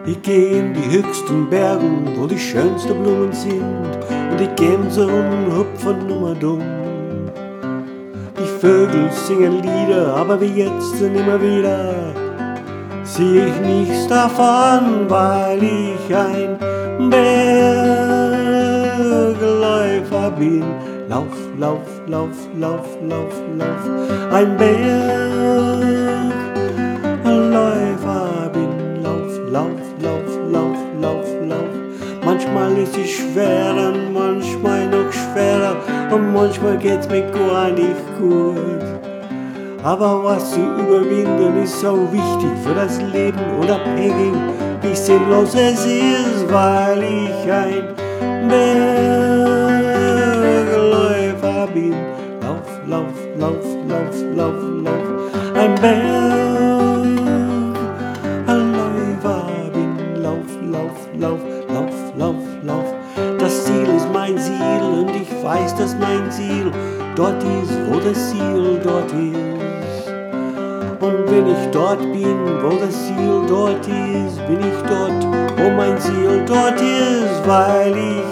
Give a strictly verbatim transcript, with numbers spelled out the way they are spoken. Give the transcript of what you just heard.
Ich geh in die höchsten Bergen, wo die schönsten Blumen sind, und die Gänse hüpfen immer dumm. Die Vögel singen Lieder, aber wie jetzt und immer wieder sieh ich nichts davon, weil ich ein Bergläufer bin. Lauf, lauf, lauf, lauf, lauf, lauf, ein Bergläufer bin. Lauf, lauf, lauf, lauf, lauf, lauf. Manchmal ist es schwer und manchmal noch schwerer und manchmal geht's mir gar nicht gut. Aber was zu überwinden ist so wichtig für das Leben, unabhängig wie sinnlos es ist, weil ich ein Bergläufer bin. Lauf, lauf, lauf, lauf, lauf, lauf, ein Bergläufer bin. Lauf, lauf, lauf, lauf, lauf, lauf. Das Ziel ist mein Ziel und ich weiß, dass mein Ziel dort ist, wo das Ziel dort ist. Und wenn ich dort bin, wo das Ziel dort ist, bin ich dort, wo mein Ziel dort ist, weil ich